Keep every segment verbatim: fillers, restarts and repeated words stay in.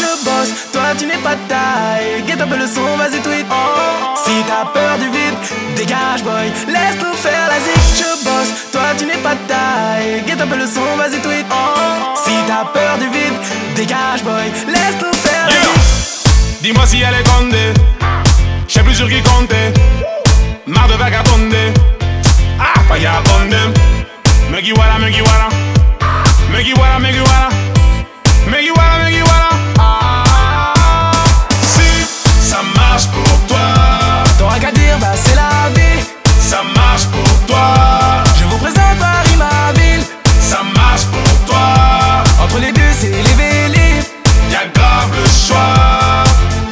je bosse, toi tu n'es pas de taille. Get un peu le son, vas-y tweet. Si t'as peur du vide, dégage boy, laisse-nous faire la zik. Je bosse, toi tu n'es pas de taille. Get un peu le son, vas-y tweet. Si t'as peur du vide, dégage boy, laisse-nous faire la zik. Dis-moi si elle est condée, je sais plus sur qui compter. Marre de vagabonder, ah, vagabonder. Me guiwala, me guiwala, me guiwala, me guiwala, me guiwala, me guiwala. Ah, si ça marche pour toi, t'auras qu'à dire bah c'est la vie. Ça marche pour toi, je vous présente Paris ma ville. Ça marche pour toi, entre les deux c'est les Vélib. Y'a grave le choix.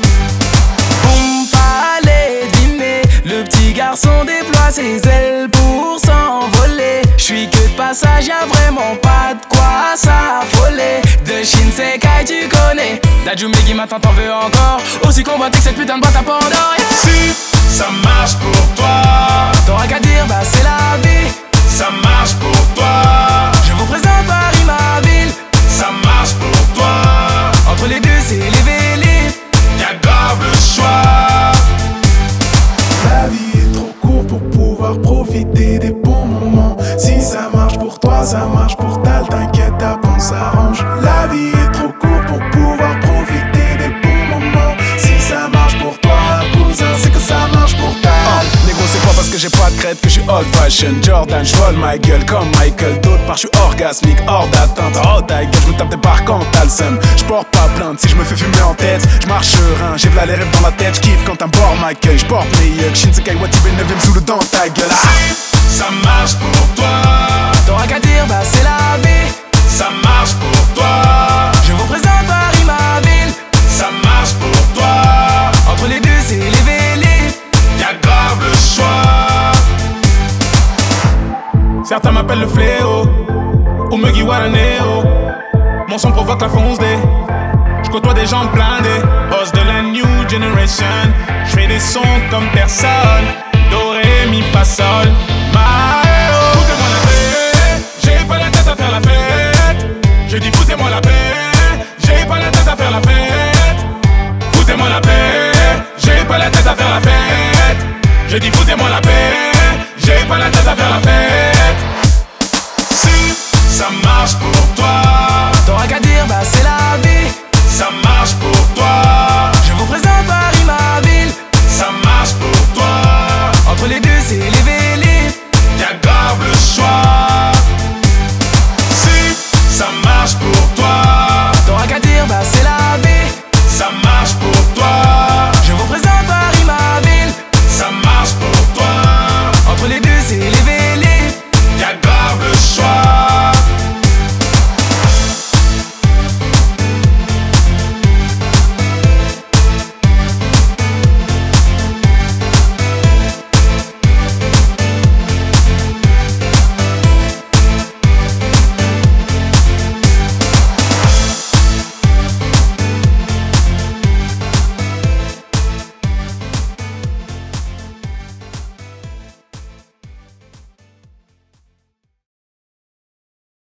Boum, fallait deviner, le petit garçon déploie ses ailes pour s'envoler. J'suis que de passage, y'a vraiment pas de quoi s'affoler. De Shinsekai tu connais, Dajumegi maintenant t'en veux encore. Aussi convoité que cette putain de boîte à Pandore. Si ça marche pour toi, t'auras qu'à dire bah c'est la vie. Ça marche pour toi, je vous présente Paris ma ville. Ça marche pour toi, entre les deux c'est les Vélib. Y'a grave le choix. La vie est trop courte pour pouvoir profiter des bons moments. Si ça marche pour toi, ça marche pour Tal. T'inquiète, on s'arrange. La vie est trop courte pour pouvoir profiter des bons moments. Si ça marche pour toi, cousin, c'est que ça marche pour Tal. uh, Négro, c'est pas parce que j'ai pas de crête que je suis old fashion. Jordan, j'vole ma gueule comme Michael. D'autre part, je suis orgasmique, hors d'atteinte. Oh ta gueule, j'me tape des barres quand t'as le seum. J'porte pas plainte si j'me fais fumer en tête. J'marche serein, j'ai v'là les rêves dans la tête. J'kiffe quand un bord m'accueille. J'porte mes yucks, Shinsekai Watibé neuvième sous le dans ta gueule. Ah. Si ça marche pour toi, t'auras qu'à dire bah c'est la vie. Ça marche pour toi, je vous présente Paris ma ville. Ça marche pour toi, entre les deux c'est les Vélib. Y'a grave le choix. Certains m'appellent le fléau, ou me guiwala néo. Mon son provoque la fonce des. J'côtoie des gens blindés, boss de la new generation. J'fais des sons comme personne. Do, ré, mi, fa, sol, ma, oh. Foutez-moi la paix, j'ai pas la tête à faire la fête. Je dis foutez-moi la paix, j'ai pas la tête à faire la fête. Foutez-moi la paix, j'ai pas la tête à faire la fête. Je dis foutez-moi la paix, j'ai pas la tête à faire la fête. Si ça marche pour toi, t'auras qu'à dire